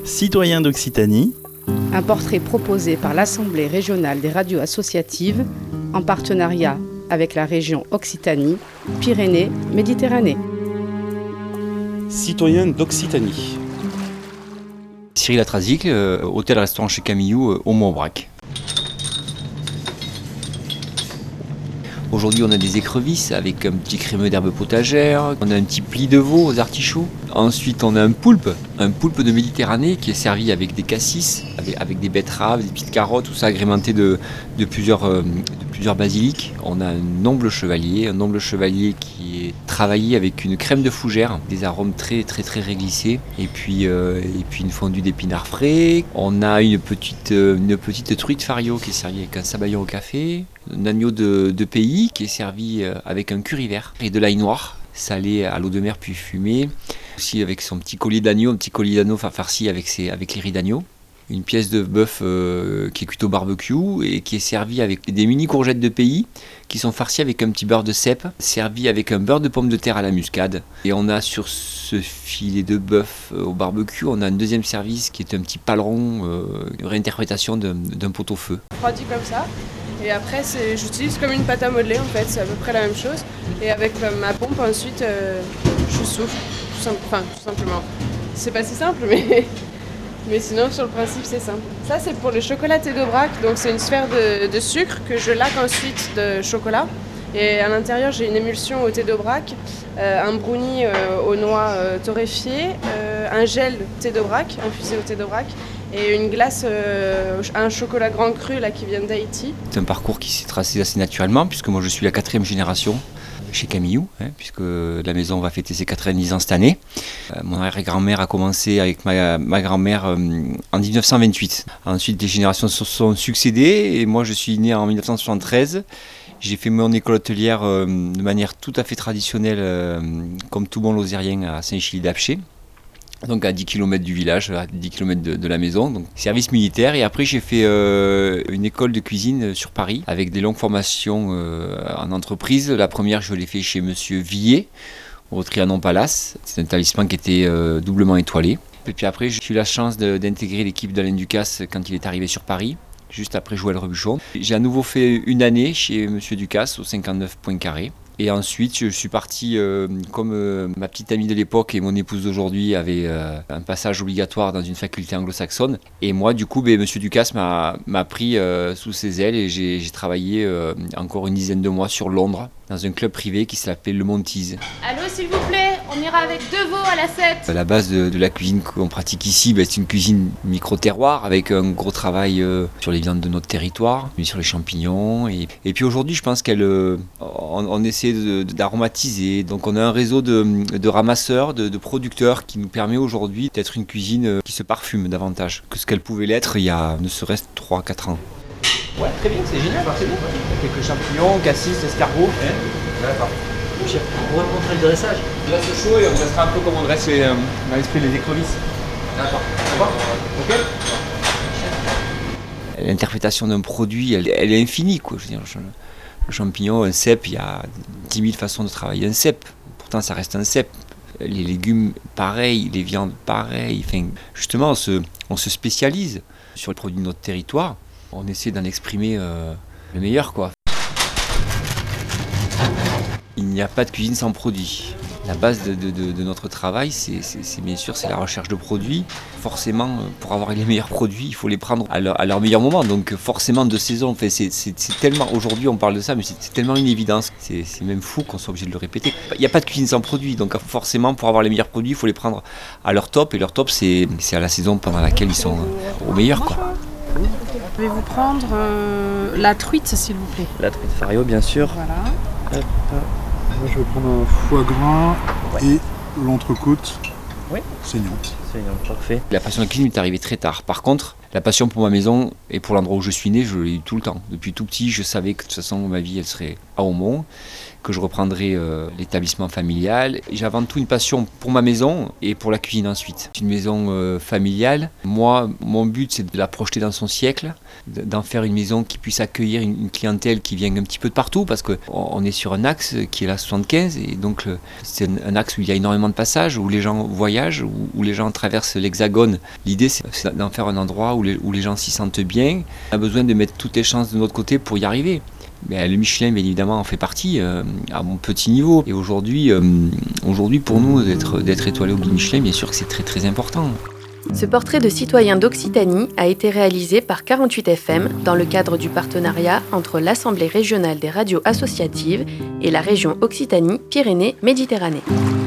Citoyens d'Occitanie. Un portrait proposé par l'Assemblée régionale des radios associatives en partenariat avec la région Occitanie, Pyrénées-Méditerranée. Citoyens d'Occitanie. Cyril Atrazic, hôtel-restaurant chez Camillou au Mont-Aubrac. Aujourd'hui, on a des écrevisses avec un petit crémeux d'herbes potagères, on a un petit pli de veau aux artichauts. Ensuite, on a un poulpe de Méditerranée qui est servi avec des cassis, avec des betteraves, des petites carottes, tout ça agrémenté de plusieurs basiliques. On a un omble chevalier qui est travaillé avec une crème de fougère, des arômes très très très réglissés, et puis une fondue d'épinards frais. On a une petite truite fario qui est servie avec un sabayon au café, un agneau de pays qui est servi avec un curry vert et de l'ail noir salé à l'eau de mer puis fumé, aussi avec son petit collier d'agneau farci avec les riz d'agneau. Une pièce de bœuf qui est cuite au barbecue et qui est servie avec des mini courgettes de pays qui sont farcies avec un petit beurre de cèpe, servi avec un beurre de pomme de terre à la muscade. Et on a sur ce filet de bœuf au barbecue, on a un deuxième service qui est un petit paleron, une réinterprétation d'un pot-au-feu. Refroidi comme ça. Et après, j'utilise comme une pâte à modeler en fait, c'est à peu près la même chose. Et avec ma pompe, ensuite, je souffle, tout simplement. C'est pas si simple, mais sinon, sur le principe, c'est simple. Ça, c'est pour le chocolat thé d'Aubrac, donc c'est une sphère de sucre que je laque ensuite de chocolat. Et à l'intérieur, j'ai une émulsion au thé d'Aubrac, un brownie aux noix torréfiées, un gel thé d'Aubrac, infusé au thé d'Aubrac, et une glace, un chocolat grand cru là, qui vient d'Haïti. C'est un parcours qui s'est tracé assez naturellement, puisque moi je suis la 4e génération chez Camillou, puisque la maison va fêter ses 90 ans cette année. Mon arrière-grand-mère a commencé avec ma grand-mère en 1928. Ensuite, les générations se sont succédées, et moi je suis né en 1973. J'ai fait mon école hôtelière de manière tout à fait traditionnelle, comme tout bon lozérien, à Saint-Chili-d'Apcher. Donc à 10 km du village, à 10 km de la maison, donc service militaire. Et après j'ai fait une école de cuisine sur Paris avec des longues formations en entreprise. La première je l'ai fait chez Monsieur Villiers au Trianon Palace. C'est un établissement qui était doublement étoilé. Et puis après j'ai eu la chance d'intégrer l'équipe d'Alain Ducasse quand il est arrivé sur Paris, juste après Joël Rebuchon. J'ai à nouveau fait une année chez Monsieur Ducasse au 59 Points Carrés. Et ensuite, je suis parti, comme ma petite amie de l'époque et mon épouse d'aujourd'hui avaient un passage obligatoire dans une faculté anglo-saxonne. Et moi, du coup, Monsieur Ducasse m'a pris sous ses ailes et j'ai travaillé encore une dizaine de mois sur Londres, dans un club privé qui s'appelait Le Monteys. Allô, s'il vous plaît, on ira avec 2 veaux à la 7. La base de la cuisine qu'on pratique ici, c'est une cuisine micro-terroir avec un gros travail sur les viandes de notre territoire, mais sur les champignons. Et puis aujourd'hui, je pense qu'on essaie d'aromatiser. Donc on a un réseau de ramasseurs, de producteurs qui nous permet aujourd'hui d'être une cuisine qui se parfume davantage que ce qu'elle pouvait l'être il y a ne serait-ce 3-4 ans. Ouais, très bien, c'est génial, c'est bon. Quelques champignons, cassis, escargots. D'accord. On pourrait montrer le dressage. Là c'est chaud et on dressera un peu comme on dresse dans l'esprit les écrevisses. D'accord. Ok. L'interprétation d'un produit, elle est infinie, quoi. Je veux dire, le champignon, un cèpe, il y a 10 000 façons de travailler un cèpe. Pourtant, ça reste un cèpe. Les légumes, pareil. Les viandes, pareil. Enfin, justement, on se spécialise sur les produits de notre territoire. On essaie d'en exprimer le meilleur, quoi. Il n'y a pas de cuisine sans produit. La base de notre travail, c'est bien sûr c'est la recherche de produits. Forcément, pour avoir les meilleurs produits, il faut les prendre à leur meilleur moment. Donc forcément de saison. Enfin, c'est tellement, aujourd'hui on parle de ça, mais c'est tellement une évidence. C'est même fou qu'on soit obligé de le répéter. Il n'y a pas de cuisine sans produits. Donc forcément, pour avoir les meilleurs produits, il faut les prendre à leur top. Et leur top, c'est à la saison pendant laquelle ils sont au meilleur, quoi. Pouvez-vous prendre la truite, s'il vous plaît? La truite fario, bien sûr. Voilà. Hop. Moi, je vais prendre un foie gras et l'entrecôte oui. saignante. Saignante, parfait. La passion de la cuisine est arrivée très tard. Par contre, La passion pour ma maison et pour l'endroit où je suis né, je l'ai eu tout le temps. Depuis tout petit, je savais que de toute façon, ma vie, elle serait à Hautmont, que je reprendrais l'établissement familial. J'ai avant tout une passion pour ma maison et pour la cuisine ensuite. C'est une maison familiale. Moi, mon but, c'est de la projeter dans son siècle, d'en faire une maison qui puisse accueillir une clientèle qui vient un petit peu de partout, parce qu'on est sur un axe qui est la 75, et donc c'est un axe où il y a énormément de passages, où les gens voyagent, où les gens traversent l'Hexagone. L'idée, c'est d'en faire un endroit où les gens s'y sentent bien. On a besoin de mettre toutes les chances de notre côté pour y arriver. Mais le Michelin, bien évidemment, en fait partie à mon petit niveau. Et aujourd'hui, pour nous, d'être étoilé au guide Michelin, bien sûr que c'est très très important. Ce portrait de citoyen d'Occitanie a été réalisé par 48 FM dans le cadre du partenariat entre l'Assemblée régionale des radios associatives et la région Occitanie-Pyrénées-Méditerranée.